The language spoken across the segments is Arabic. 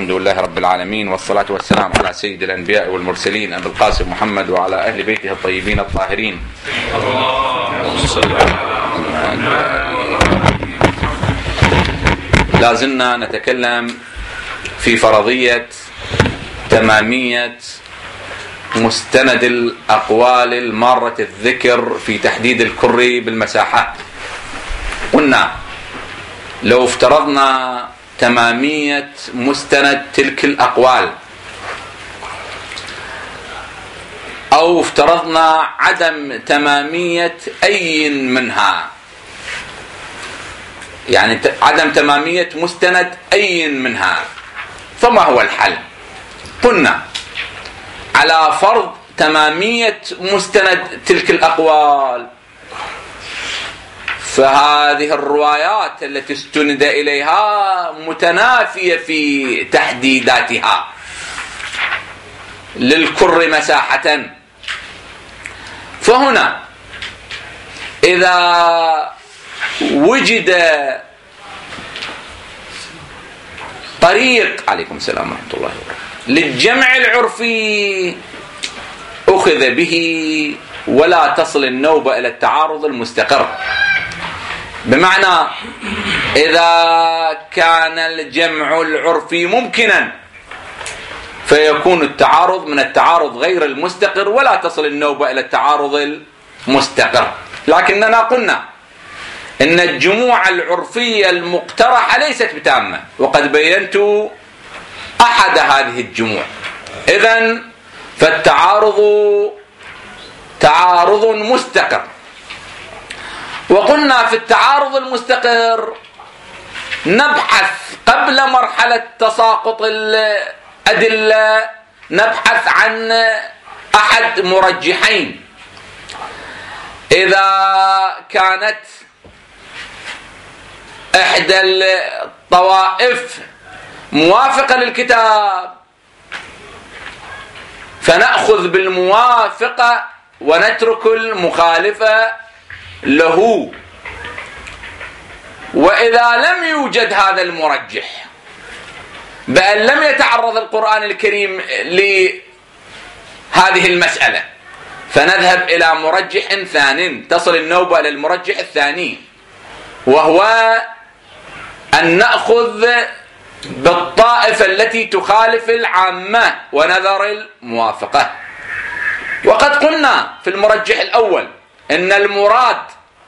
الحمد لله رب العالمين، والصلاة والسلام على سيد الأنبياء والمرسلين أبي القاسم محمد وعلى أهل بيته الطيبين الطاهرين. لازلنا نتكلم في فرضية تمامية مستند الأقوال المارة الذكر في تحديد الكري بالمساحات. قلنا لو افترضنا تمامية مستند تلك الأقوال أو افترضنا عدم تمامية أي منها، يعني عدم تمامية مستند أي منها، فما هو الحل؟ قلنا على فرض تمامية مستند تلك الأقوال، فهذه الروايات التي استند إليها متنافية في تحديداتها للكر مساحة. فهنا إذا وجد طريق عليكم السلام ورحمة الله وبركاته للجمع العرفي أخذ به ولا تصل النوبة إلى التعارض المستقر. بمعنى إذا كان الجمع العرفي ممكنا فيكون التعارض من التعارض غير المستقر ولا تصل النوبة إلى التعارض المستقر. لكننا قلنا إن الجموع العرفية المقترحة ليست بتامة، وقد بينت أحد هذه الجموع. إذن فالتعارض تعارض مستقر. وقلنا في التعارض المستقر نبحث قبل مرحلة تساقط الأدلة، نبحث عن أحد مرجحين. إذا كانت إحدى الطوائف موافقة للكتاب فنأخذ بالموافقة ونترك المخالفة له. وإذا لم يوجد هذا المرجح بأن لم يتعرض القرآن الكريم لهذه المسألة فنذهب إلى مرجح ثانٍ، تصل النوبة إلى المرجح الثاني، وهو أن نأخذ بالطائفة التي تخالف العامة ونذر الموافقة. وقد قلنا في المرجح الأول إن المراد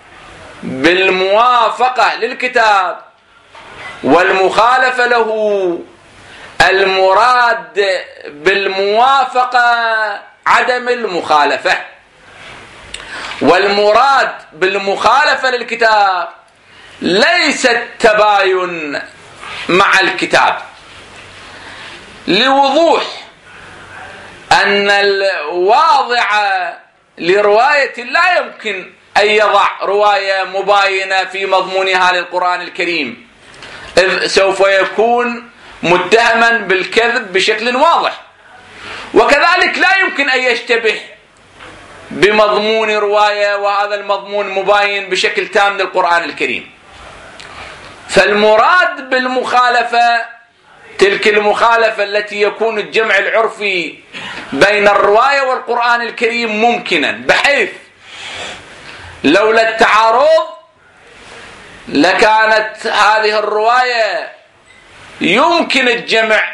بالموافقة للكتاب والمخالفة له، المراد بالموافقة عدم المخالفة، والمراد بالمخالفة للكتاب ليس التباين مع الكتاب، لوضوح أن الواضع لرواية لا يمكن أن يضع رواية مباينة في مضمونها للقرآن الكريم، إذ سوف يكون متهما بالكذب بشكل واضح، وكذلك لا يمكن أن يشتبه بمضمون رواية وهذا المضمون مباين بشكل تام للقرآن الكريم. فالمراد بالمخالفة تلك المخالفة التي يكون الجمع العرفي بين الرواية والقرآن الكريم ممكنا، بحيث لولا التعارض لكانت هذه الرواية يمكن الجمع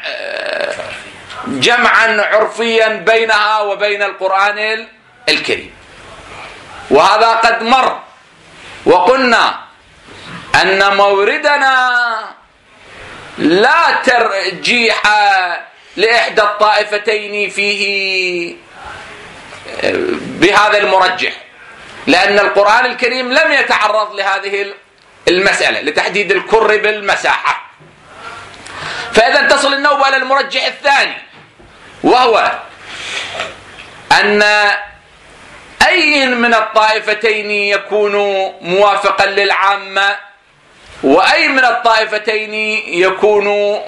جمعا عرفيا بينها وبين القرآن الكريم. وهذا قد مر، وقلنا أن موردنا لا ترجيح لإحدى الطائفتين فيه بهذا المرجح، لأن القرآن الكريم لم يتعرض لهذه المسألة لتحديد الكر بالمساحة. فإذا تصل النوبة إلى المرجح الثاني، وهو أن أي من الطائفتين يكون موافقا للعامة وأي من الطائفتين يكون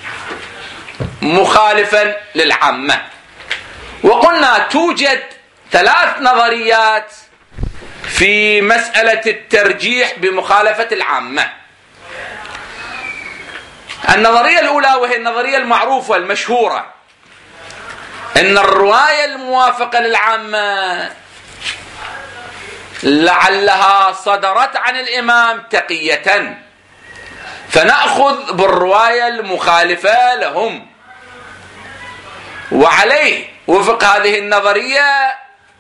مخالفا للعامة. وقلنا توجد 3 نظريات في مسألة الترجيح بمخالفة العامة. النظرية الأولى وهي النظرية المعروفة المشهورة إن الرواية الموافقة للعامة لعلها صدرت عن الإمام تقية، فنأخذ بالرواية المخالفة لهم. وعليه وفق هذه النظرية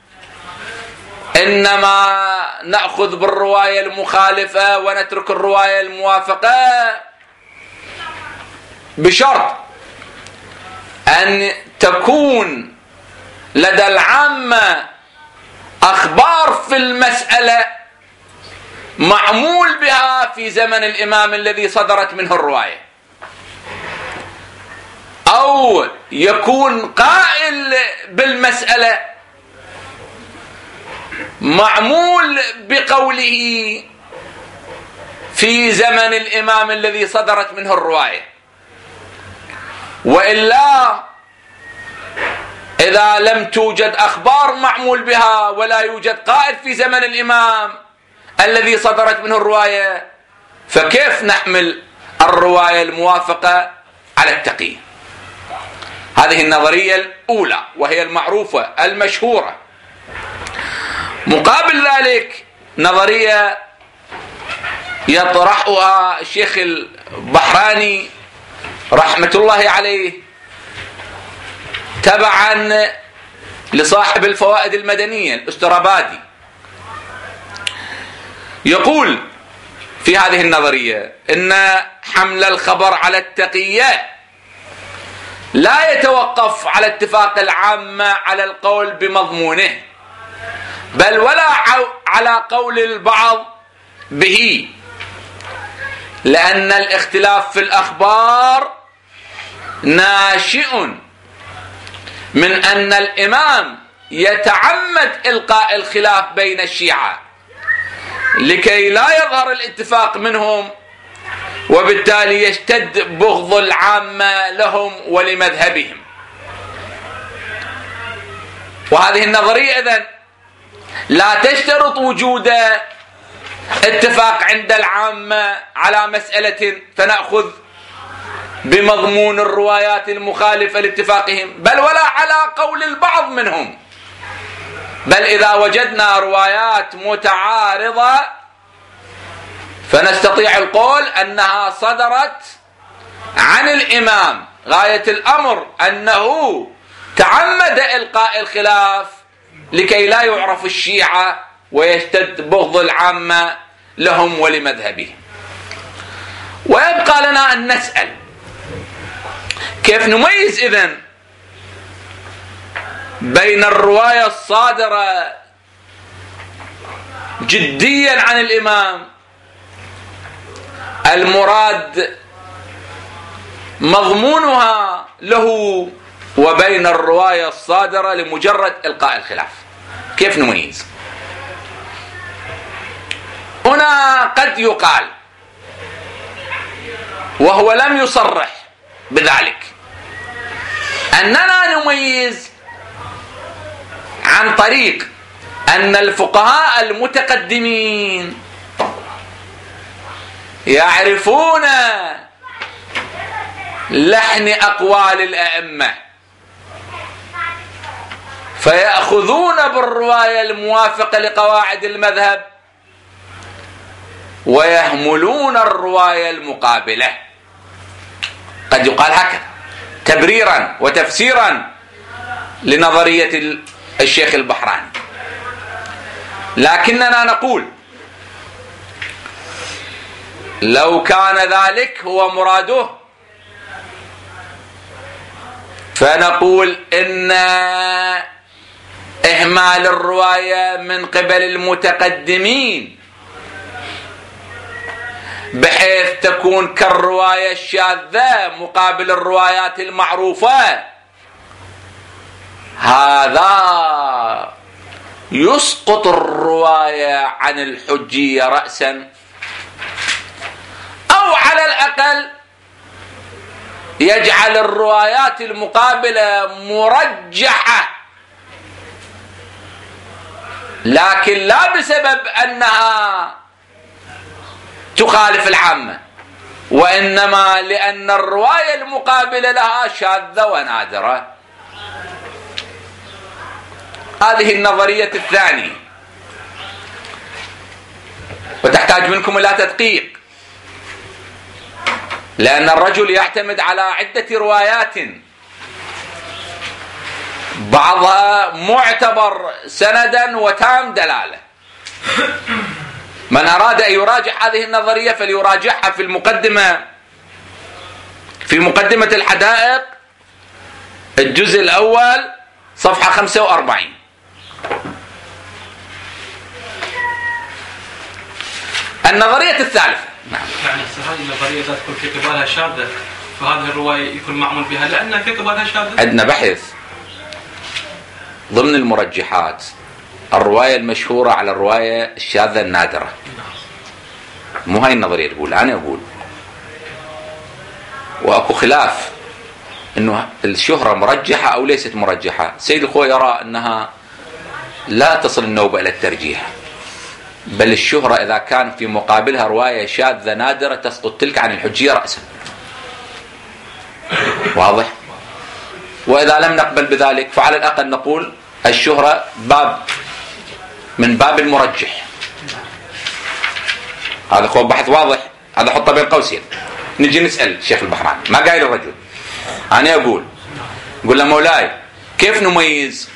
إنما نأخذ بالرواية المخالفة ونترك الرواية الموافقة بشرط أن تكون لدى العامة أخبار في المسألة معمول بها في زمن الإمام الذي صدرت منه الرواية، أو يكون قائل بالمسألة معمول بقوله في زمن الإمام الذي صدرت منه الرواية. وإلا إذا لم توجد أخبار معمول بها ولا يوجد قائل في زمن الإمام الذي صدرت منه الرواية، فكيف نحمل الرواية الموافقة على التقية؟ هذه النظرية الأولى وهي المعروفة المشهورة. مقابل ذلك نظرية يطرحها الشيخ البحراني رحمة الله عليه تبعا لصاحب الفوائد المدنية الأسترابادي. يقول في هذه النظرية إن حمل الخبر على التقية لا يتوقف على اتفاق العامة على القول بمضمونه، بل ولا على قول البعض به، لأن الاختلاف في الأخبار ناشئ من أن الإمام يتعمد إلقاء الخلاف بين الشيعة لكي لا يظهر الاتفاق منهم، وبالتالي يشتد بغض العامة لهم ولمذهبهم. وهذه النظرية إذن لا تشترط وجود اتفاق عند العامة على مسألة فنأخذ بمضمون الروايات المخالفة لاتفاقهم، بل ولا على قول البعض منهم، بل إذا وجدنا روايات متعارضة فنستطيع القول أنها صدرت عن الإمام، غاية الأمر أنه تعمد إلقاء الخلاف لكي لا يعرف الشيعة ويشتد بغض العامة لهم ولمذهبهم. ويبقى لنا أن نسأل كيف نميز إذن بين الرواية الصادرة جديا عن الإمام المراد مضمونها له وبين الرواية الصادرة لمجرد إلقاء الخلاف. كيف نميز؟ هنا قد يقال وهو لم يصرح بذلك أننا نميز عن طريق أن الفقهاء المتقدمين يعرفون لحن أقوال الأئمة فيأخذون بالرواية الموافقة لقواعد المذهب ويهملون الرواية المقابلة. قد يقال هكذا تبريرا وتفسيرا لنظرية الشيخ البحراني، لكننا نقول لو كان ذلك هو مراده فنقول إن إهمال الرواية من قبل المتقدمين بحيث تكون كالرواية الشاذة مقابل الروايات المعروفة، هذا يسقط الرواية عن الحجية رأسا، أو على الأقل يجعل الروايات المقابلة مرجحة، لكن لا بسبب أنها تخالف العامة، وإنما لأن الرواية المقابلة لها شاذة ونادرة. هذه النظرية الثانية، وتحتاج منكم إلى تدقيق، لأن الرجل يعتمد على عدة روايات بعضها معتبر سندا وتام دلالة. من أراد أن يراجع هذه النظرية فليراجعها في مقدمة الحدائق الجزء الأول صفحة 45. النظرية الثالثة. نعم. يعني هذه النظرية إذا تكون في قبالها شاذة فهذه الرواية يكون معمول بها لأن في قبالها شاذة. عندنا بحث ضمن المرجحات الرواية المشهورة على الرواية الشاذة النادرة. مو هاي النظرية تقول، أنا أقول وأكو خلاف أنه الشهرة مرجحة أو ليست مرجحة. سيد الخوي يرى أنها لا تصل النوبة إلى الترجيح، بل الشهرة إذا كان في مقابلها رواية شاذة نادرة تسقط تلك عن الحجية رأسا. واضح؟ وإذا لم نقبل بذلك فعلى الأقل نقول الشهرة من باب المرجح. هذا هو بحث واضح، هذا حطه بين قوسين. نجي نسأل الشيخ البحراني، ما قايل الرجل، أنا أقول له مولاي كيف نميز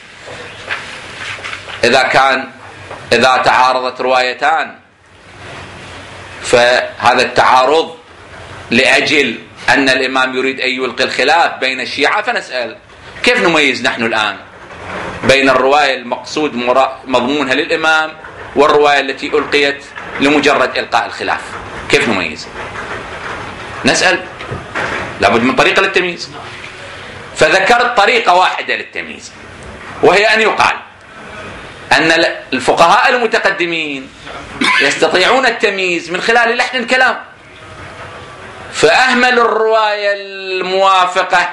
إذا تعارضت روايتان، فهذا التعارض لأجل أن الإمام يريد أن يلقي الخلاف بين الشيعة، فنسأل كيف نميز نحن الآن بين الرواية المقصود مضمونها للإمام والرواية التي ألقيت لمجرد إلقاء الخلاف؟ كيف نميز؟ نسأل، لابد من طريقة للتمييز. فذكرت طريقة واحدة للتمييز، وهي أن يقال أن الفقهاء المتقدمين يستطيعون التمييز من خلال لحن الكلام، فأهملوا الرواية الموافقة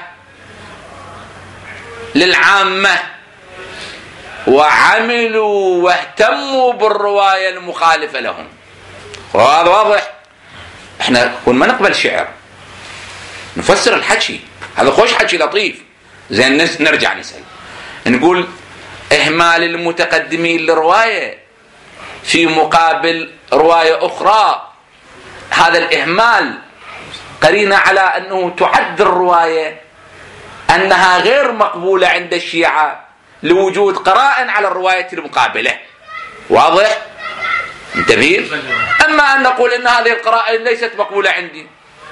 للعامة وعملوا واهتموا بالرواية المخالفة لهم. وهذا واضح. احنا ما نقبل شعر، نفسر الحكي. هذا خوش حكي لطيف زين. نرجع نسأل، نقول إهمال المتقدمين لرواية في مقابل رواية أخرى، هذا الإهمال قرينة على أنه تعد الرواية أنها غير مقبولة عند الشيعة لوجود قرائن على الرواية المقابلة. واضح؟ انتبهين؟ أما أن نقول أن هذه القرائن ليست مقبولة عندي،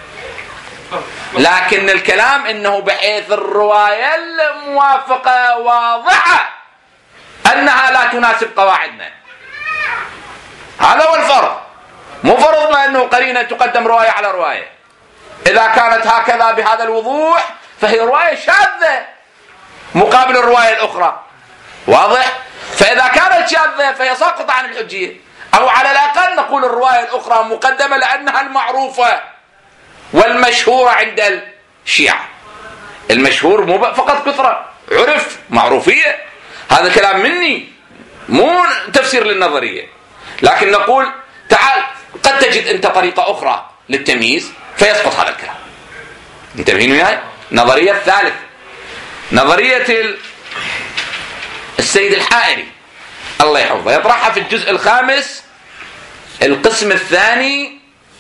لكن الكلام أنه بحيث الرواية الموافقة واضحة أنها لا تناسب قواعدنا. هذا هو الفرق. مو فرضنا أنه قرينة تقدم رواية على رواية. إذا كانت هكذا بهذا الوضوح فهي رواية شاذة مقابل الرواية الأخرى. واضح؟ فإذا كانت شاذة فهي ساقطة عن الحجية، أو على الأقل نقول الرواية الأخرى مقدمة لأنها المعروفة والمشهورة عند الشيعة. المشهور مو فقط كثرة، عرف معروفية. هذا كلام مني مو تفسير للنظرية، لكن نقول تعال قد تجد أنت طريقة أخرى للتمييز فيسقط هذا الكلام. انتبهين وياي؟ النظرية الثالثة نظرية السيد الحائري الله يحفظه، يطرحها في الجزء الخامس القسم الثاني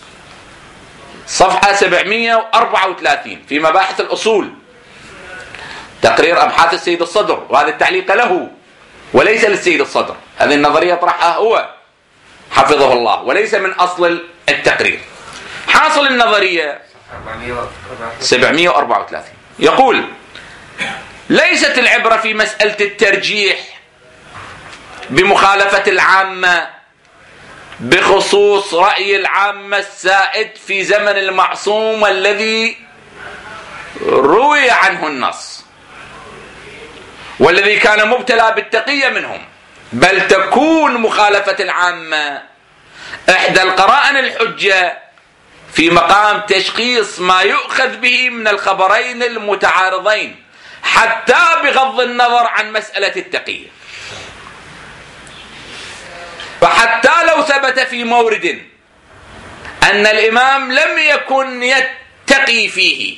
صفحة 734 في مباحث الأصول، تقرير أبحاث السيد الصدر، وهذا التعليق له وليس للسيد الصدر. هذه النظرية يطرحها هو حفظه الله وليس من أصل التقرير. حاصل النظرية 734 يقول: ليست العبرة في مسألة الترجيح بمخالفة العامة بخصوص رأي العامة السائد في زمن المعصوم الذي روي عنه النص والذي كان مبتلى بالتقية منهم، بل تكون مخالفة العامة إحدى القرائن الحجة في مقام تشخيص ما يؤخذ به من الخبرين المتعارضين حتى بغض النظر عن مسألة التقية. فحتى لو ثبت في مورد أن الإمام لم يكن يتقي فيه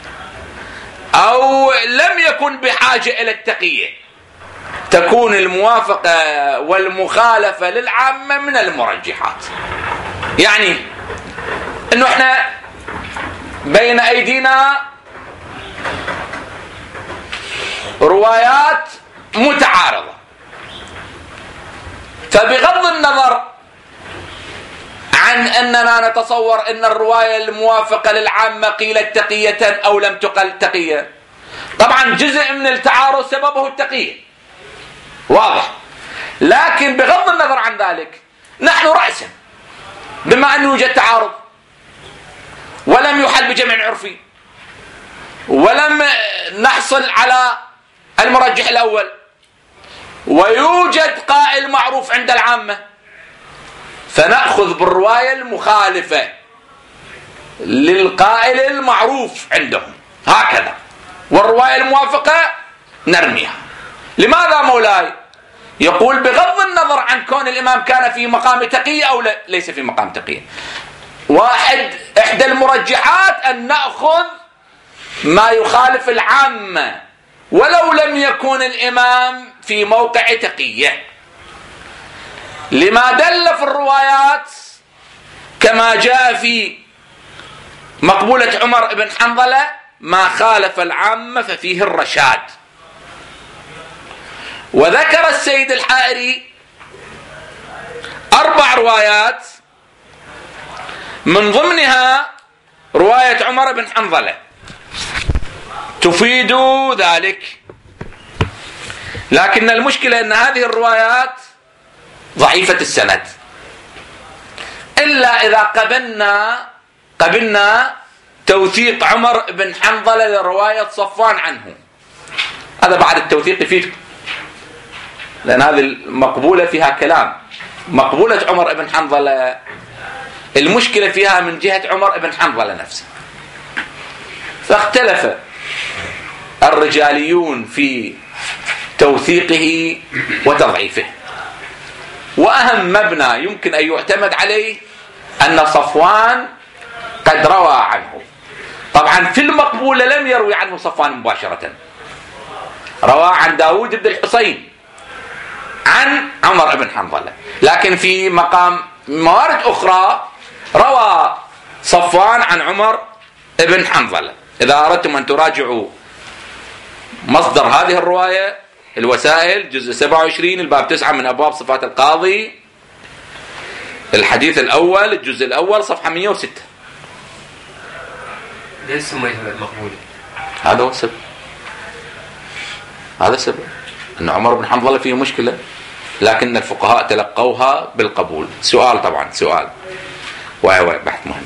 أو لم يكن بحاجة إلى التقية، تكون الموافقة والمخالفة للعامة من المرجحات. يعني أنه إحنا بين أيدينا روايات متعارضة، فبغض النظر عن أننا نتصور أن الرواية الموافقة للعامة قيلت تقية أو لم تقل تقية، طبعا جزء من التعارض سببه التقية واضح، لكن بغض النظر عن ذلك نحن رأسا بما أنه يوجد تعارض ولم يحل بجمع عرفي ولم نحصل على المرجح الأول ويوجد قائل معروف عند العامة، فنأخذ بالرواية المخالفة للقائل المعروف عندهم هكذا، والرواية الموافقة نرميها. لماذا مولاي؟ يقول بغض النظر عن كون الإمام كان في مقام تقية أو ليس في مقام تقية، إحدى المرجحات أن نأخذ ما يخالف العامة ولو لم يكن الإمام في موقع تقية، لما دل في الروايات كما جاء في مقبولة عمر بن حنظلة ما خالف العامة ففيه الرشاد. وذكر السيد الحائري 4 روايات من ضمنها رواية عمر بن حنظلة تفيد ذلك، لكن المشكلة أن هذه الروايات ضعيفة السند إلا إذا قبلنا توثيق عمر بن حنظلة لرواية صفوان عنه، هذا بعد التوثيق يفيد، لأن هذه المقبولة فيها كلام. مقبولة عمر بن حنظلة المشكلة فيها من جهة عمر بن حنظلة نفسه، فاختلف الرجاليون في توثيقه وتضعيفه. وأهم مبنى يمكن أن يعتمد عليه أن صفوان قد روى عنه، طبعا في المقبولة لم يروي عنه صفوان مباشرة، روى عن داود بن الحسين عن عمر بن حنظلة، لكن في مقام موارد أخرى روى صفوان عن عمر بن حنظلة. إذا أردتم أن تراجعوا مصدر هذه الرواية الوسائل جزء 27 الباب 9 من أبواب صفات القاضي الحديث الأول الجزء الأول صفحة 106. ليش سميت مقبول؟ هذا هو السبب، هذا السبب أن عمر بن حنظلة فيه مشكلة، لكن الفقهاء تلقوها بالقبول. سؤال طبعا سؤال بحث مهم،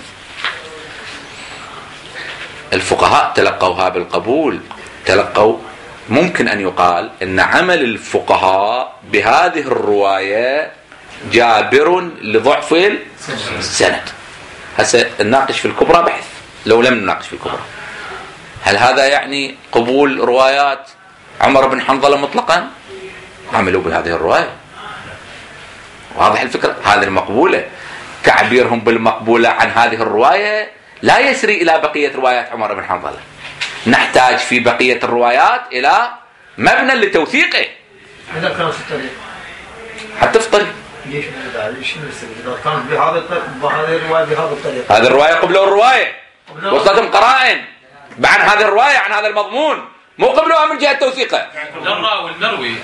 الفقهاء تلقوها بالقبول، ممكن أن يقال أن عمل الفقهاء بهذه الرواية جابر لضعف السند. هسه نناقش في الكبرى بحث، لو لم نناقش في الكبرى هل هذا يعني قبول روايات عمر بن حنظلة مطلقا؟ عملوا بهذه الرواية، واضح الفكرة. هذه المقبولة تعبيرهم بالمقبولة عن هذه الرواية لا يسري إلى بقية روايات عمر بن حنظلة، نحتاج في بقية الروايات إلى مبنى لتوثيقه. إذا كان في الطريق حتى في الطريق ليش إذا كان بهذه الرواية بهذا الطريق، هذه الرواية قبلوا الرواية وصلتهم قرائن عن هذه الرواية عن هذا المضمون، مو قبلوها من جهة توثيقه. المروي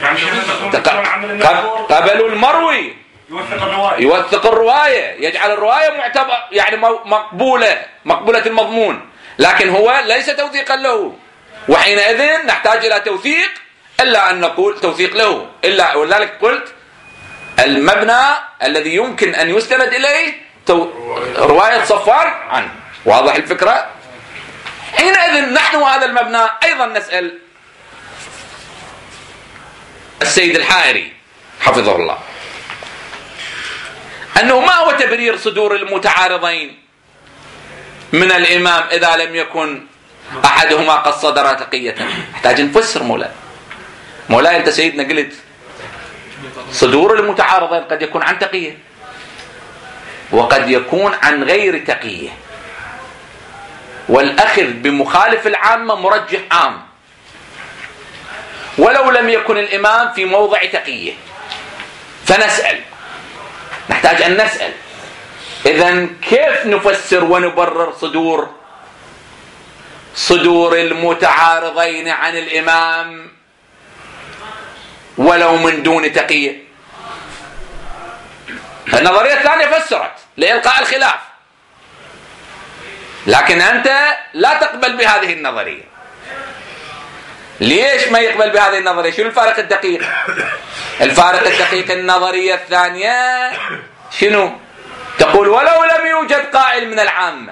قبلوا المروي يوثق الرواية، يجعل الرواية معتبر يعني مقبولة المضمون، لكن هو ليس توثيقا له، وحينئذ نحتاج إلى توثيق، إلا أن نقول توثيق له إلا، ولذلك قلت المبنى الذي يمكن أن يستند إليه رواية صفوان عنه. واضح الفكرة؟ حينئذ نحن هذا المبنى أيضا نسأل السيد الحائري حفظه الله أنه ما هو تبرير صدور المتعارضين من الإمام إذا لم يكن أحدهما قد صدر تقية. نحتاج نفسر مولاي أنت سيدنا قلت صدور المتعارضين قد يكون عن تقية، وقد يكون عن غير تقية، والأخذ بمخالف العامة مرجح عام ولو لم يكن الإمام في موضع تقية. فنسأل، نحتاج أن نسأل إذن كيف نفسر ونبرر صدور المتعارضين عن الإمام ولو من دون تقية؟ النظرية الثانية فسرت لإلقاء الخلاف، لكن أنت لا تقبل بهذه النظرية. ليش ما يقبل بهذه النظرية؟ شنو الفارق الدقيق؟ الفارق الدقيق النظرية الثانية شنو؟ تقول ولو لم يوجد قائل من العامة.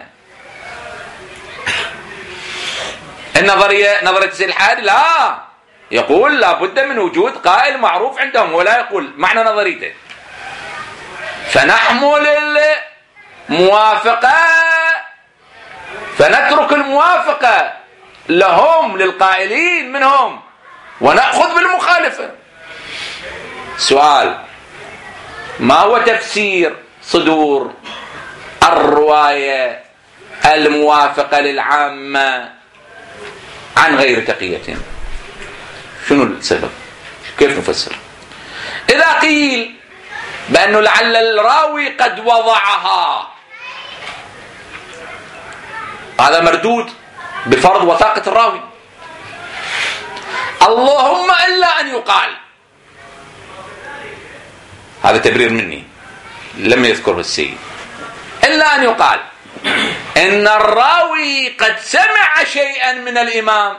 النظرية نظرية السيد الحاري لا، يقول لا بد من وجود قائل معروف عندهم، ولا يقول معنى نظريته. فنحمل الموافقة، فنترك الموافقة لهم للقائلين منهم ونأخذ بالمخالفة. سؤال: ما هو تفسير صدور الرواية الموافقة للعامة عن غير تقية؟ شنو السبب؟ كيف نفسر؟ إذا قيل بأنه لعل الراوي قد وضعها، هذا مردود بفرض وثاقة الراوي. اللهم إلا أن يقال، هذا تبرير مني لم يذكره السيد، إلا أن يقال إن الراوي قد سمع شيئا من الإمام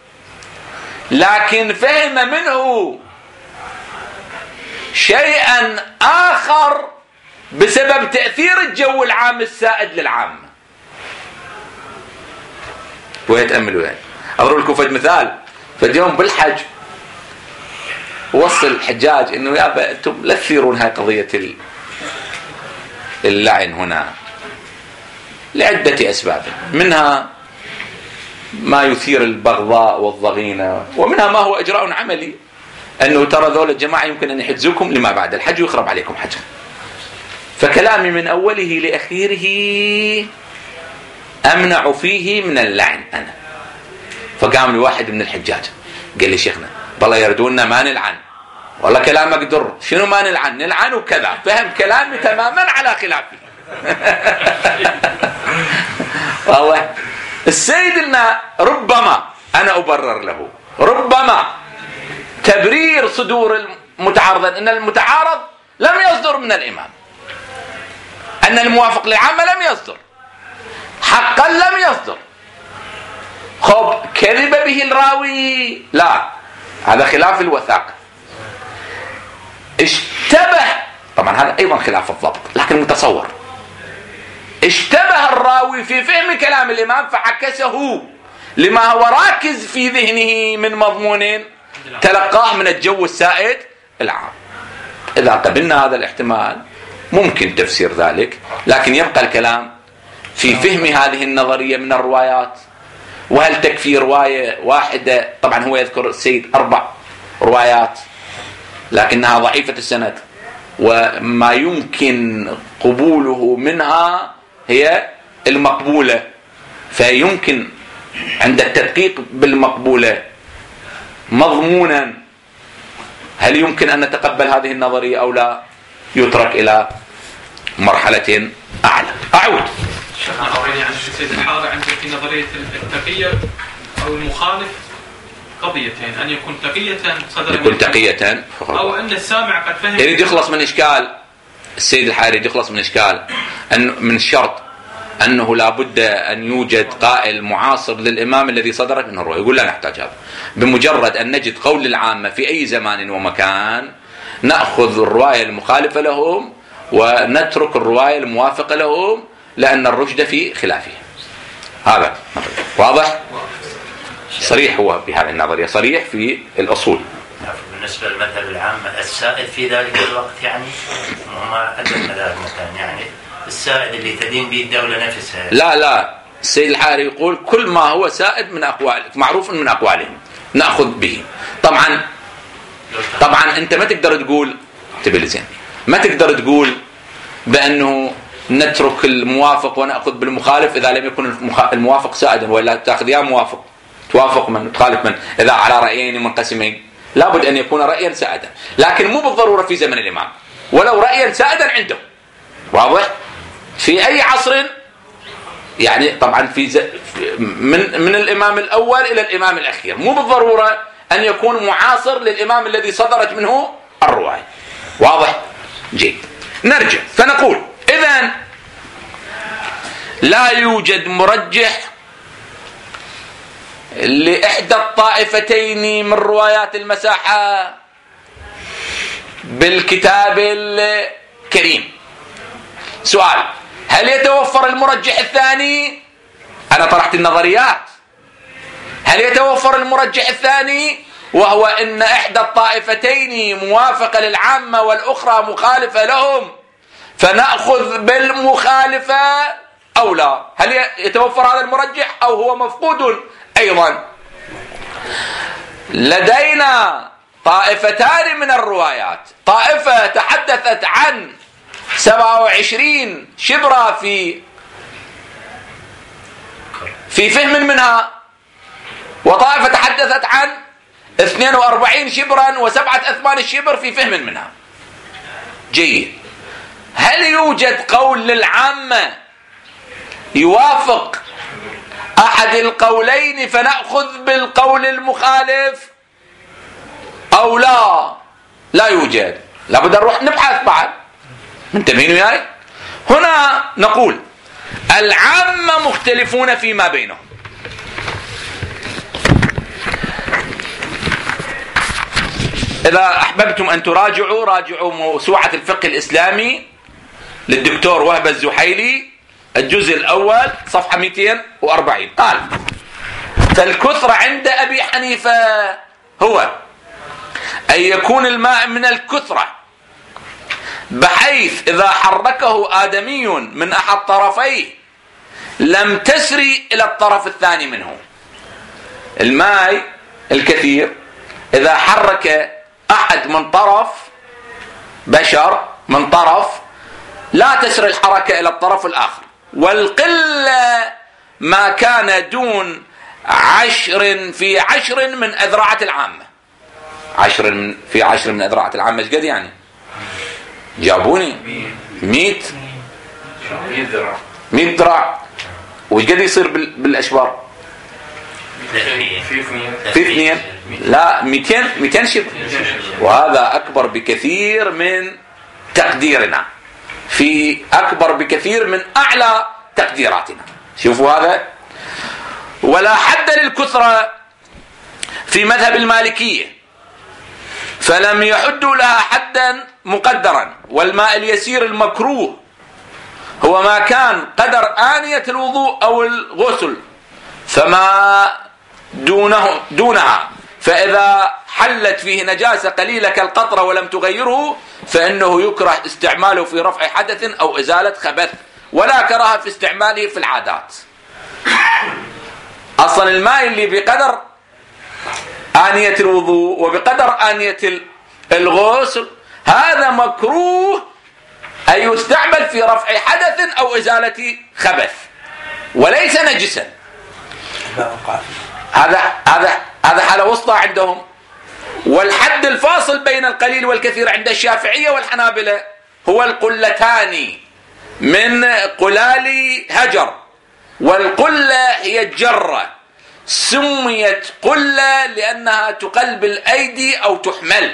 لكن فهم منه شيئا آخر بسبب تأثير الجو العام السائد للعامة. ويتأملوا يعني. أضرب لكم فد مثال. فاليوم بالحج وصل الحجاج إنه يابا أنتم لا تثيرون هاي قضية اللعن هنا لعدة أسباب، منها ما يثير البغضاء والضغينة، ومنها ما هو إجراء عملي، أنه ترى ذول الجماعة يمكن أن يحجزوكم لما بعد الحج ويخرب عليكم حجا. فكلامي من أوله لأخيره أمنع فيه من اللعن أنا. فقام لي واحد من الحجاج قال لي شيخنا بالله يردوننا ما نلعن، والله كلامك در، شنو ما نلعن؟ نلعن وكذا. فهم كلامي تماما على خلافي. والله السيد لنا ربما أنا أبرر له، ربما تبرير صدور المتعارضين أن المتعارض لم يصدر من الإمام، أن الموافق للعامة لم يصدر، حقا لم يصدر. خب كذب به الراوي؟ لا، هذا خلاف الوثاقة. اشتبه، طبعا هذا أيضا خلاف الضبط لكن متصور، اشتبه الراوي في فهم كلام الإمام فعكسه لما هو راكز في ذهنه من مضمون تلقاه من الجو السائد العام. إذا قبلنا هذا الاحتمال ممكن تفسير ذلك، لكن يبقى الكلام في فهم هذه النظرية من الروايات. وهل تكفي رواية واحدة؟ طبعا هو يذكر السيد 4 روايات لكنها ضعيفة السند، وما يمكن قبوله منها هي المقبولة، فيمكن عند التدقيق بالمقبولة مضمونا هل يمكن أن نتقبل هذه النظرية أو لا، يترك إلى مرحلة أعلى. أعود يعني السيد الحاري عنده في نظرية التقية أو المخالف قضيتين: أن يكون تقية صدر يكون تقية، أو أن السامع قد فهم. يريد يخلص من إشكال السيد الحاري، يريد يخلص من إشكال أن من الشرط أنه لا بد أن يوجد قائل معاصر للإمام الذي صدرت منه الرواية. يقول لا نحتاج هذا، بمجرد أن نجد قول العامة في أي زمان ومكان نأخذ الرواية المخالفة لهم ونترك الرواية الموافقة لهم، لأن الرشد في خلافه. هذا واضح؟ صريح هو بهذه النظرية، صريح في الأصول. بالنسبة للمذهب العام السائد في ذلك الوقت يعني ما أدى ذلك المكان، يعني السائد اللي تدين به الدولة نفسها. لا السيد الحاري يقول كل ما هو سائد من أقوال معروف من أقوالهم نأخذ به. طبعا أنت ما تقدر تقول تبلزين، ما تقدر تقول بأنه نترك الموافق ونأخذ بالمخالف إذا لم يكن الموافق سائدا، وإلا تأخذ يا موافق توافق من تخالف من إذا على رأيين منقسمين، لابد أن يكون رأيا سائدا، لكن مو بالضرورة في زمن الإمام، ولو رأيا سائدا عنده. واضح؟ في أي عصر يعني طبعا من الإمام الأول إلى الإمام الأخير، مو بالضرورة أن يكون معاصر للإمام الذي صدرت منه الرواية. واضح؟ جيد. نرجع فنقول إذن لا يوجد مرجح لإحدى الطائفتين من روايات المساحة بالكتاب الكريم. سؤال: هل يتوفر المرجح الثاني؟ أنا طرحت النظريات. هل يتوفر المرجح الثاني وهو أن إحدى الطائفتين موافقة للعامة والأخرى مخالفة لهم فنأخذ بالمخالفة أو لا؟ هل يتوفر هذا المرجح أو هو مفقود أيضا؟ لدينا طائفتان من الروايات، طائفة تحدثت عن 27 شبرا في فهم منها، وطائفة تحدثت عن 42 شبرا و7 أثمان الشبر في فهم منها. جيد. هل يوجد قول للعامة يوافق أحد القولين فنأخذ بالقول المخالف أو لا؟ لا يوجد. لابد نروح نبحث بعد. منتبهين وياي؟ هنا نقول العامة مختلفون فيما بينهم. إذا أحببتم أن راجعوا موسوعة الفقه الإسلامي للدكتور وهب الزحيلي الجزء الأول صفحة 240. قال: فالكثرة عند أبي حنيفة هو أن يكون الماء من الكثرة بحيث إذا حركه آدمي من أحد طرفيه لم تسري إلى الطرف الثاني منه. الماء الكثير إذا حرك أحد من طرف، بشر من طرف، لا تسري الحركة إلى الطرف الآخر. والقلة ما كان دون 10 في 10 من أذرعة العامة. 10 في 10 من أذرعة العامة ايش قد يعني؟ جابوني 100 ذراع. وش قد يصير بالأشبار؟ في 2 لا 200 شبر، وهذا أكبر بكثير من تقديرنا، في أكبر بكثير من أعلى تقديراتنا. شوفوا هذا. ولا حد للكثرة في مذهب المالكية، فلم يحدوا لها حدا مقدرا. والماء اليسير المكروه هو ما كان قدر آنية الوضوء أو الغسل فما دونها، فإذا حلت فيه نجاسة قليلة كالقطرة ولم تغيره فإنه يكره استعماله في رفع حدث أو إزالة خبث، ولا كراهة في استعماله في العادات. أصلا الماء اللي بقدر آنية الوضوء وبقدر آنية الغسل هذا مكروه أن يستعمل في رفع حدث أو إزالة خبث وليس نجسا. هذا حالة وسطى عندهم. والحد الفاصل بين القليل والكثير عند الشافعية والحنابلة هو القلتان من قلال هجر، والقلة هي الجرة، سميت قلة لأنها تقلب الأيدي أو تحمل،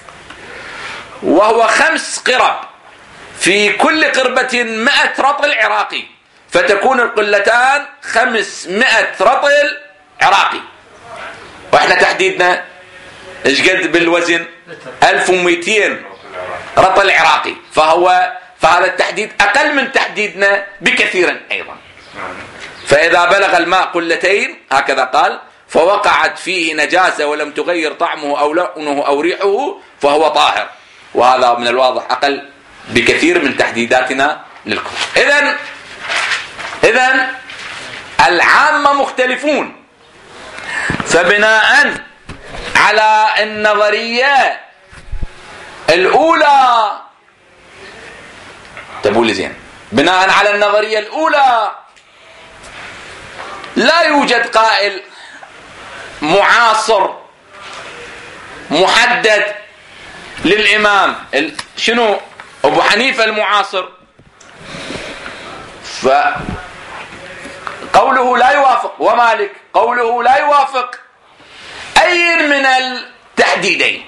وهو 5 قرب، في كل قربة 100 رطل عراقي، فتكون القلتان 500 رطل عراقي. واحنا تحديدنا ايش قد بالوزن؟ 1200 رطل عراقي، فهذا التحديد اقل من تحديدنا بكثير ايضا. فاذا بلغ الماء قلتين هكذا قال فوقعت فيه نجاسة ولم تغير طعمه او لونه او ريحه فهو طاهر، وهذا من الواضح اقل بكثير من تحديداتنا للكفر. اذن العامة مختلفون. فبناء على النظرية الأولى تقول لي زين بناء على النظرية الأولى لا يوجد قائل معاصر محدد للإمام. شنو أبو حنيفة المعاصر، فقوله لا يوافق، ومالك قوله لا يوافق أي من التحديدين.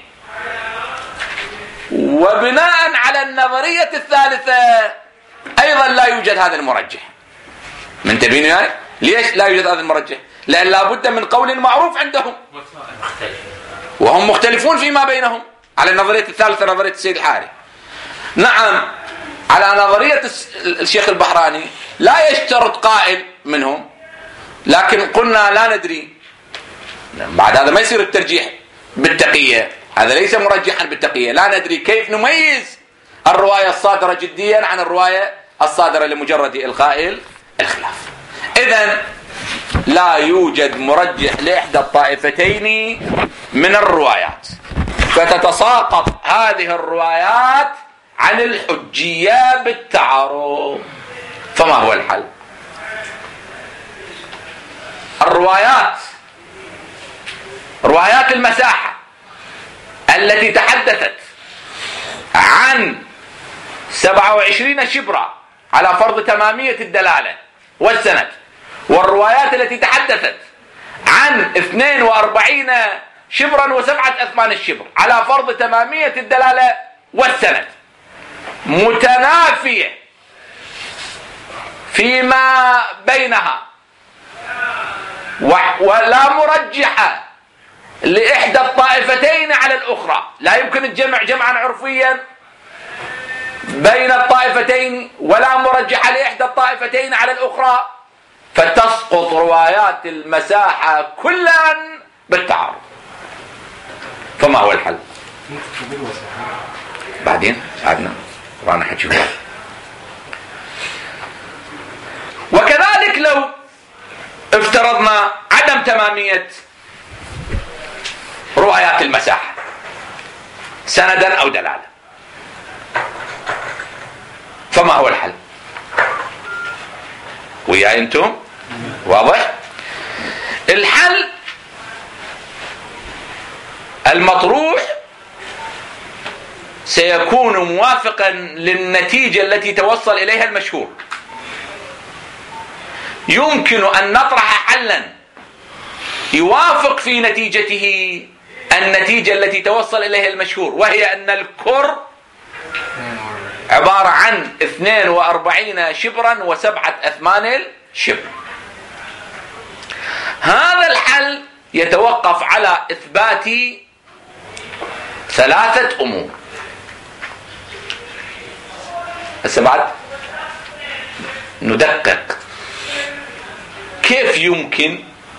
وبناء على النظرية الثالثة أيضا لا يوجد هذا المرجح. منتبهين يعني؟ ليش لا يوجد هذا المرجح؟ لأن لا بد من قول معروف عندهم، وهم مختلفون فيما بينهم على النظرية الثالثة، نظرية السيد الحاري. نعم، على نظرية الشيخ البحراني لا يشترط قائل منهم، لكن قلنا لا ندري. بعد هذا ما يصير الترجيح بالتقية، هذا ليس مرجحا بالتقية. لا ندري كيف نميز الرواية الصادرة جديا عن الرواية الصادرة لمجرد إلغاء الخلاف. إذن لا يوجد مرجح لإحدى الطائفتين من الروايات، فتتساقط هذه الروايات عن الحجية بالتعارض. فما هو الحل؟ روايات المساحة التي تحدثت عن 27 شبرا على فرض تمامية الدلالة والسند، والروايات التي تحدثت عن 42 شبرا و7 أثمان الشبر على فرض تمامية الدلالة والسند، متنافية فيما بينها ولا مرجحة لإحدى الطائفتين على الأخرى. لا يمكن الجمع جمعا عرفيا بين الطائفتين، ولا مرجحة لإحدى الطائفتين على الأخرى، فتسقط روايات المساحة كلا بالتعارض. فما هو الحل؟ بعدين عدنا وانا حكي. وكذلك لو افترضنا عدم تمامية روايات المساحة سندا أو دلالة، فما هو الحل؟ وياي انتم؟ واضح؟ الحل المطروح سيكون موافقا للنتيجة التي توصل إليها المشهور. يمكن أن نطرح حلا يوافق في نتيجته النتيجة التي توصل إليها المشهور، وهي أن الكر عبارة عن 42 شبرا و7 أثمان الشبر. هذا الحل يتوقف على إثبات 3 أمور. هسه بعد ندقق كيف يمكن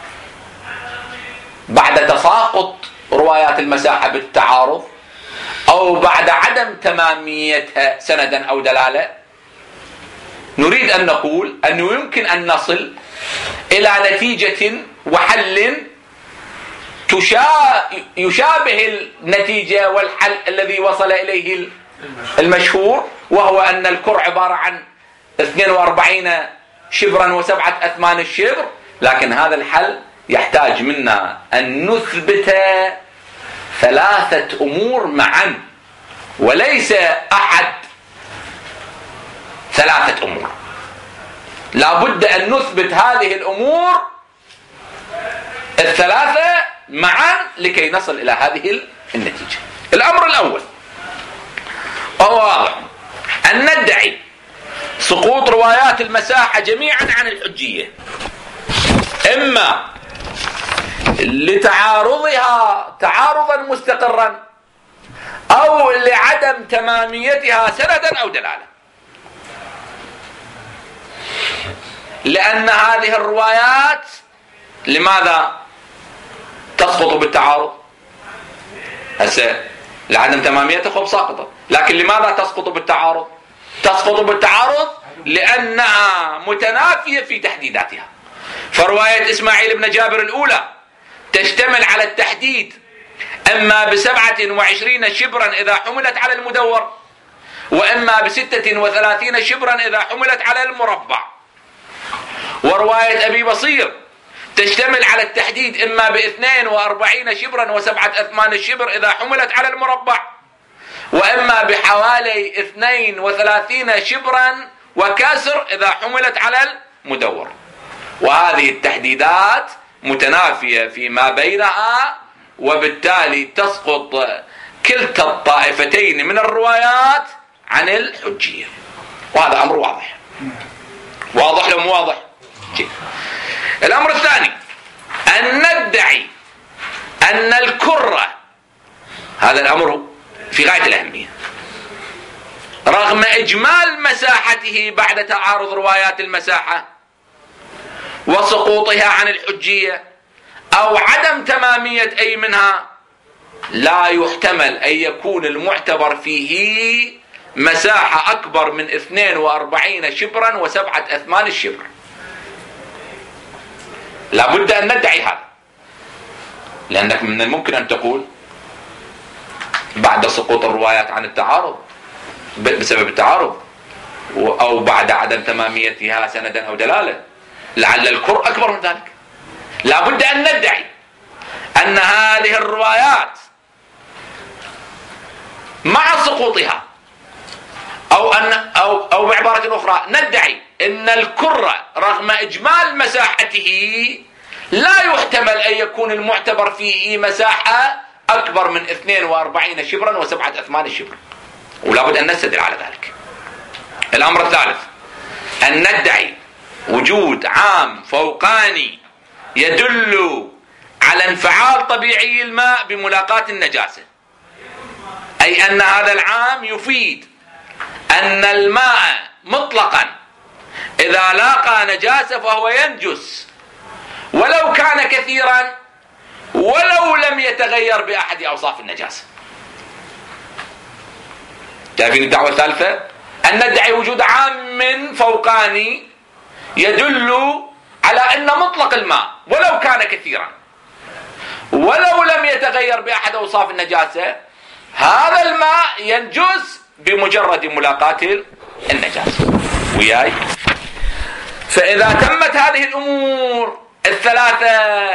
بعد تساقط روايات المساحة بالتعارض أو بعد عدم تماميتها سندا أو دلالة، نريد أن نقول أنه يمكن أن نصل إلى نتيجة وحل يشابه النتيجة والحل الذي وصل إليه المشهور، وهو أن الكر عبارة عن 42 شبرا و7 أثمان الشبر. لكن هذا الحل يحتاج منا أن نثبت 3 أمور معا، وليس أحد 3 أمور. لا بد أن نثبت هذه الأمور 3 معا لكي نصل إلى هذه النتيجة. الأمر الأول وهو واضح، أن ندعي سقوط روايات المساحة جميعا عن الحجية، إما لتعارضها تعارضا مستقرا أو لعدم تماميتها سندا أو دلالة. لأن هذه الروايات لماذا تسقط بالتعارض؟ هسه لعدم تماميتها خب ساقطة، لكن لماذا تسقط بالتعارض؟ تسقط بالتعارض لأنها متنافية في تحديداتها. فرواية إسماعيل بن جابر الأولى تشتمل على التحديد، أما ب27 شبرا إذا حملت على المدور، وإما ب36 شبرا إذا حملت على المربع. ورواية أبي بصير تشتمل على التحديد إما ب42 شبرا و7/8 شبر إذا حملت على المربع، وإما بحوالي 32 شبرا وكسر إذا حملت على المدور. وهذه التحديدات متنافية فيما بينها، وبالتالي تسقط كلتا الطائفتين من الروايات عن الحجية. وهذا أمر واضح. واضح لو مو واضح؟ الأمر الثاني أن ندعي أن الكرة، هذا الأمر في غاية الأهمية، رغم إجمال مساحته بعد تعارض روايات المساحة وسقوطها عن الحجية أو عدم تمامية أي منها، لا يحتمل أن يكون المعتبر فيه مساحة أكبر من 42 شبرا و7/8 شبر. لا بد أن ندعي هذا، لأنك من الممكن أن تقول بعد سقوط الروايات عن التعارض بسبب التعارض أو بعد عدم تماميتها سندا أو دلالة لعل الكر أكبر من ذلك. لا بد أن ندعي أن هذه الروايات مع سقوطها أو بعبارة أخرى ندعي أن الكرة رغم إجمال مساحته لا يحتمل أن يكون المعتبر فيه مساحة أكبر من 42 شبرا و7/8 شبر، ولا بد أن نستدل على ذلك. الأمر الثالث أن ندعي وجود عام فوقاني يدل على انفعال طبيعي الماء بملاقاة النجاسة، أي أن هذا العام يفيد أن الماء مطلقا إذا لاقى نجاسة فهو ينجس ولو كان كثيرا ولو لم يتغير بأحد أوصاف النجاسة. شايفين الدعوة الثالثة؟ أن ندعي وجود عام فوقاني يدل على أن مطلق الماء ولو كان كثيرا ولو لم يتغير بأحد أوصاف النجاسة هذا الماء ينجس بمجرد ملاقاة النجاسة. وياي؟ فإذا تمت هذه الأمور الثلاثة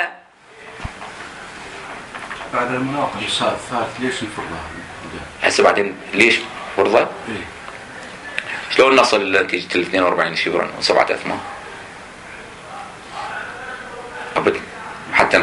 بعد المناقشة الثالث ليش الفرضة؟ هسه بعدين ليش فرضة؟ شلون نصل لنتيجة 42 شبرا و7/8؟ أبدا حتى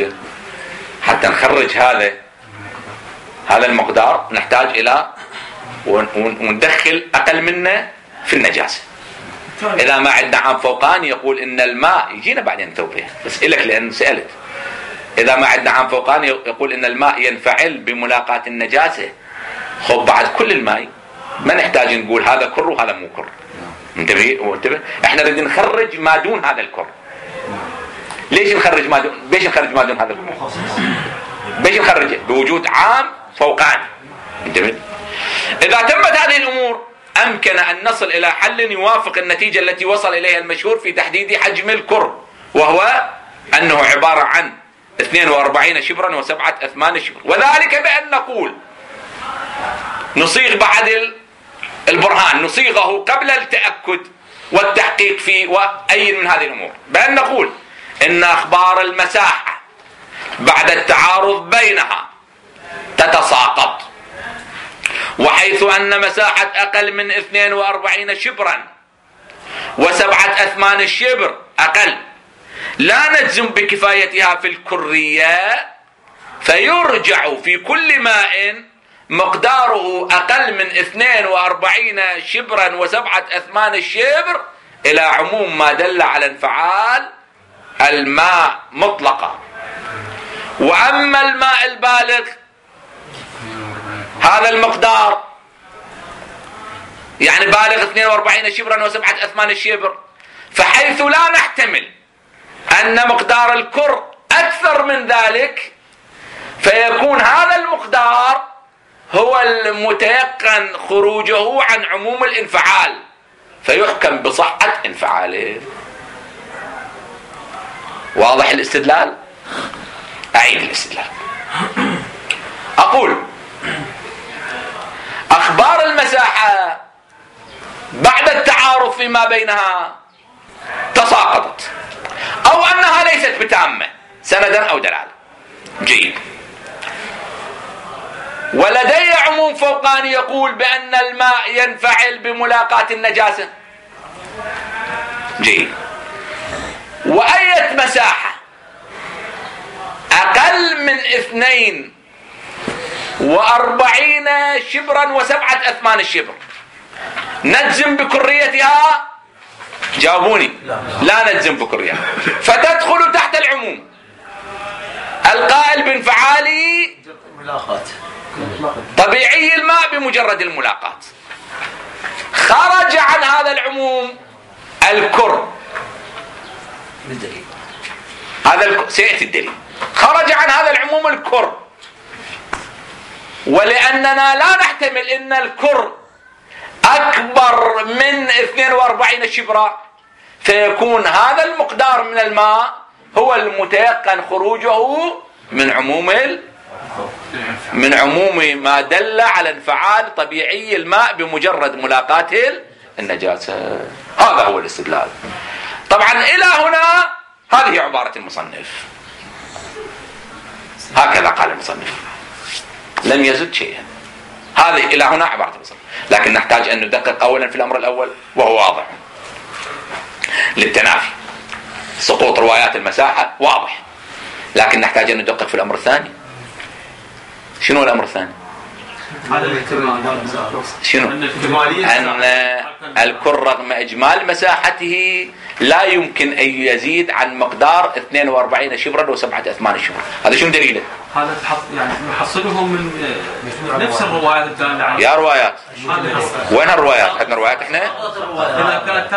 نخرج هذا المقدار نحتاج إلى وندخل أقل منه في النجاسة. إذا ما عندنا عام فوقاني يقول إن الماء يجينا بعدين توضيح، بس إلك لأن سألت. إذا ما عندنا عام فوقاني يقول إن الماء ينفعل بملاقاة النجاسة، خب بعد كل الماء ما نحتاج نقول هذا كر وهذا مو كر. انتبه احنا نريد نخرج ما دون هذا الكر. ليش نخرج ما دون؟ بيش نخرج ما دون هذا الكر؟ بيش نخرجه؟ بوجود عام فوقاني. انتبه. إذا تمت هذه الأمور أمكن أن نصل إلى حل يوافق النتيجة التي وصل إليها المشهور في تحديد حجم الكر، وهو أنه عبارة عن 42 شبرا و7/8 شبر، وذلك بأن نقول نصيغ بعد البرهان نصيغه قبل التأكد والتحقيق في وأي من هذه الأمور، بأن نقول إن أخبار المساحة بعد التعارض بينها تتساقط، وحيث أن مساحة أقل من 42 شبرا و7/8 شبر أقل لا نجزم بكفايتها في الكرية، فيرجع في كل ماء مقداره أقل من 42 شبرا و7/8 شبر إلى عموم ما دل على انفعال الماء مطلقا. وأما الماء البالغ هذا المقدار يعني بالغ 42 شبرا و7/8 شبر، فحيث لا نحتمل أن مقدار الكر أكثر من ذلك فيكون هذا المقدار هو المتيقن خروجه عن عموم الانفعال فيحكم بصحة انفعاله. واضح الاستدلال؟ أعيد الاستدلال. أقول أخبار المساحة المساحة بعد التعارف فيما بينها تساقطت، أو أنها ليست بتامة سندا أو دلالة. جيد. ولدي عموم فوقاني يقول بأن الماء ينفعل بملاقاة النجاسة. جيد. وأية مساحة أقل من 42 شبرا و7 أثمان الشبر نجزم بكريتها؟ جاوبوني. لا نجزم بكريتها، فتدخل تحت العموم القائل بانفعالي طبيعي الماء بمجرد الملاقاة. خرج عن هذا العموم الكر، هذا سيأتي الدليل. خرج عن هذا العموم الكر، ولأننا لا نحتمل أن الكر أكبر من 42 شبرا، فيكون هذا المقدار من الماء هو المتيقن خروجه من عموم ما دل على انفعال طبيعي الماء بمجرد ملاقاة النجاسة. هذا هو الاستدلال. طبعا إلى هنا هذه عبارة المصنف، هكذا قال المصنف، لم يزد شيئا. هذه إلى هنا عبارة المصنف، لكن نحتاج أن ندقق أولا في الأمر الأول، وهو واضح للتنافي. سقوط روايات المساحة واضح، لكن نحتاج أن ندقق في الأمر الثاني. شنو الأمر الثاني؟ شنو؟ أن الكر رغم إجمال مساحته لا يمكن أن يزيد عن مقدار 42 شبرا و7 أثمان الشبر. هذا شنو دليله؟ هذا يعني نحصله من نفس الروايات الدالة على يا روايات. وين الروايات؟ عندنا روايات احنا؟ إذا كانت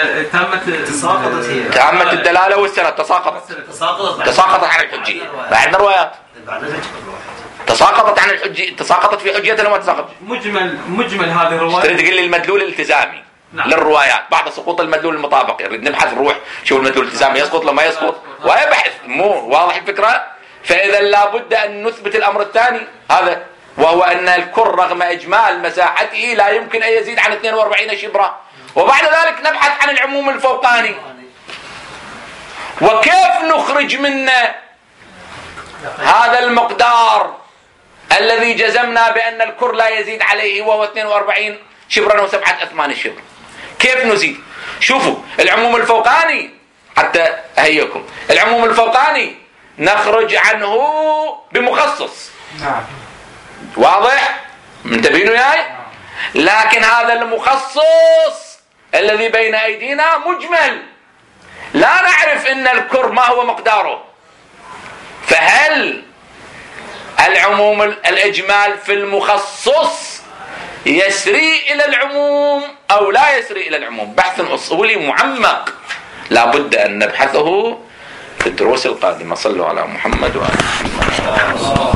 تامة الدلالة والسند تساقطت عن الحجية. عندنا روايات تساقطت عن الحجية، تساقطت في حجيتها لما تساقط. مجمل هذه الروايات. تريد تقول لي المدلول الالتزامي للروايات بعد سقوط المدلول المطابق، يريد نبحث نروح شوف المدلول الالتزامي يسقط لما يسقط ويبحث. مو واضح الفكرة؟ فإذا لابد أن نثبت الأمر الثاني هذا، وهو أن الكر رغم إجمال مساحته لا يمكن أن يزيد عن 42 شبرا، وبعد ذلك نبحث عن العموم الفوقاني. وكيف نخرج منه هذا المقدار الذي جزمنا بأن الكر لا يزيد عليه وهو 42 شبرا و7 أثمان الشبر؟ كيف نزيد؟ شوفوا العموم الفوقاني حتى أهيكم. العموم الفوقاني نخرج عنه بمخصص. واضح؟ منتبهين وياي؟ لكن هذا المخصص الذي بين أيدينا مجمل، لا نعرف أن الكر ما هو مقداره. فهل العموم الإجمال في المخصص يسري إلى العموم أو لا يسري إلى العموم؟ بحث أصولي معمق لا بد أن نبحثه في الدروس القادمة. صلوا على محمد وآله محمد.